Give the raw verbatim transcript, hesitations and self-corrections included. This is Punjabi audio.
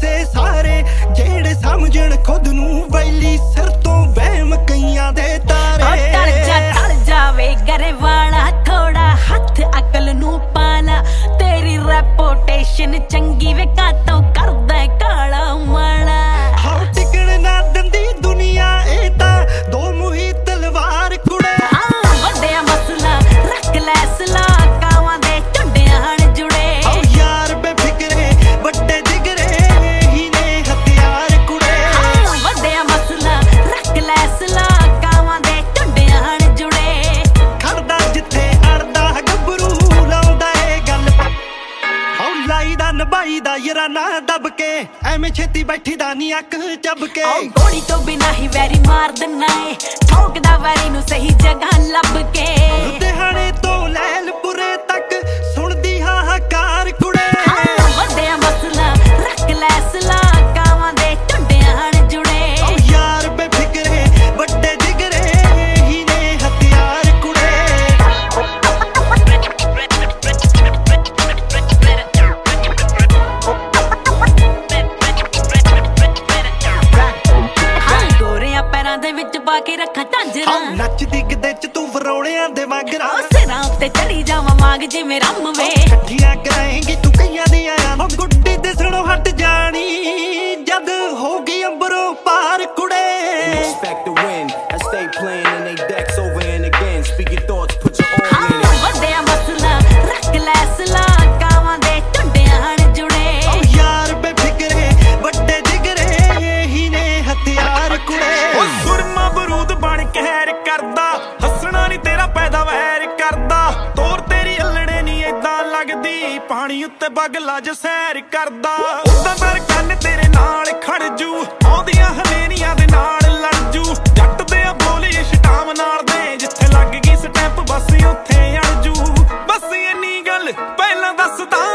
ਪਾਸੇ ਸਾਰੇ ਜਿਹੜੇ ਸਮਝਣ ਖੁਦ ਨੂੰ ਵੈਲੀ ਸਿਰ ਤੋਂ ਵਹਿਮ ਕਈਆਂ ਦੇ ਤਾਰੇ ਟਲ ਜਾ ਟਲ ਜਾਵੇ ਗਰੇ ਵਾਲਾ ਥੋੜਾ ਹੱਥ ਅਕਲ ਨੂੰ ਪਾਲਾ ਤੇਰੀ ਰੈਪੂਟੇਸ਼ਨ ਚੰਗੀ ਵੇ ਕਾਤੋਂ ਕਰਦਾ ਕਾਲਾ ਮਾਲਾ ਹਾਉ ਟਿਕਣ ਨਾ ਦਿੰਦੀ ਦੁਨੀਆ ਇਹ ਤਾਂ ਦੋ ਮੂੰਹੀ ਤਲਵਾਰ ਕੁੜੇ ਵੱਡਿਆ ਮਸਲਾ ਰੱਖ ਲੈ ਸਲਾ ਕਾਵਾਂ ਦੇ ਝੁੰਡਿਆਂ ਹਣ ਜੁੜੇ ਹਾਉ ਯਾਰ ਬੇਫਿਕਰੇ ਵੱਡੇ ਜਿਗਰੇ ਹੀ ਨੇ ਹਥਿਆਰ ਕੁੜੇ ਵੱਡਿਆ ਮਸਲਾ ਰੱਖ ਲੈ ਸਲਾ ਕਾਵਾਂ ਦੇ ਝੁੰਡਿਆਂ ਹਣ ਜੁੜੇ ਖੜਦਾ ਜਿੱਥੇ ਅੜਦਾ ਗੱਭਰੂ ਲਾਉਂਦਾ ਏ ਗੱਲ ਹਾਉ ਲਾਈ ਦਾ ਨਭਾਈ ਦਾ ਯਾਰਾਨਾ ਦੱਬ ਕੇ ਐਵੇਂ ਛੇਤੀ ਬੈਠੀ ਦਾ ਨੀ ਅੱਖ ਚੱਬ ਕੇ ਗੋਲੀ ਤੋਂ ਬਿਨਾ ਹੀ ਵੈਰੀ ਮਾਰ ਦਿੰਨਾ ਏ ਠੋਕਦਾ ਵੈਰੀ ਨੂੰ ਸਹੀ ਜਗ੍ਹਾ ਲੱਭ ਕੇ ਲੁਧਿਆਣੇ ਤੋਂ ਲੈਲਪੁਰੇ ਤੱਕ ਸੁਣਦੀ ਹਾਹਾਕਾਰ ਕੁੜੇ ਵੱਡਿਆ ਮਸਲਾ ਰੱਖ ਲੈ ਸਲਾ ਕਾਵਾਂ ਦੇ ਝੁੰਡਿਆਂ ਹਣ ਜੁੜੇ ਓ ਯਾਰ ਬੇਫਿਕਰੇ ਵੱਡੇ ਜਿਗਰੇ ਹੀ ਨੇ ਹਥਿਆਰ ਕੁੜੇ ਗੋਰਿਆਂ ਪੈਰਾਂ ਦੇ ਵਿੱਚ ਪਾ ਕੇ ਰੱਖਾਂ ਝਾਂਜਰਾਂ ਨੱਚਦੀ ਗਿੱਧੇ ਚ ਤੂੰ ਵਰੋਲਿਆਂ ਦੇ ਵਾਂਗਰਾ ਸਿਰਾਂ ਉੱਤੇ ਚੜੀ ਜਾਵਾਂ ਵਾਂਗ ਜਿਵੇਂ ਰੰਮ ਵੇ ਇਕੱਠੀਆਂ ਕਰਾਏਂਗੀ ਤੂੰ ਕਈਆਂ ਦੀਆਂ ਓ ਗੁੱਡੀ ਦੇ ਸਣੋਂ ਹਟ ਜਾਣੀ ਜਦ ਹੋਗੀ ਅੰਬਰੋਂ ਪਾਰ ਕੁੜੇ Expect to win and stay playing in they decks over and again. Speak your thoughts, put your all in it. ਵੱਡਿਆ ਮਸਲਾ ਰੱਖ ਲੈ ਸਲਾ ਕਾਵਾਂ ਦੇ ਝੁੰਡਿਆਂ ਹਣ ਜੁੜੇ ਓ ਯਾਰ ਬੇਫਿਕਰੇ ਵੱਡੇ ਜਿਗਰੇ ਹੀ ਨੇ ਹਥਿਆਰ ਕੁੜੇ ਓ ਸੁਰਮਾ ਬਰੂਦ ਬਣ ਕੇ ਹੈਰ ਕਰਦਾ ਹੱਸਣਾ ਨੀ ਤੇਰਾ ਪੈਦਾ ਵਹਿਰ ਕਰਦਾ ਤੋਰ ਤੇਰੀ ਅਲੜੇ ਨੀ ਏਦਾਂ ਲੱਗਦੀ ਪਾਣੀ ਉੱਤੇ ਬਗਲਾ ਜ ਸੈਰ ਕਰਦਾ ਉਦਾਂ ਪਰ ਕੰਨ ਤੇਰੇ ਨਾਲ ਖੜ ਜੂ ਆਉਂਦੀਆਂ ਹਨੇਰੀਆਂ ਦੇ ਨਾਲ ਲੜ ਜੂ ਜੱਟ ਦੇ ਬੋਲੀ ਸ਼ਟਾਮ ਨਾਲ ਦੇ ਜਿੱਥੇ ਲੱਗ ਗਈ ਸਟੈਪ ਬਸ ਉੱਥੇ ਅੜ ਜੂ ਬਸ ਇੰਨੀ ਗੱਲ ਪਹਿਲਾਂ ਦੱਸਦਾ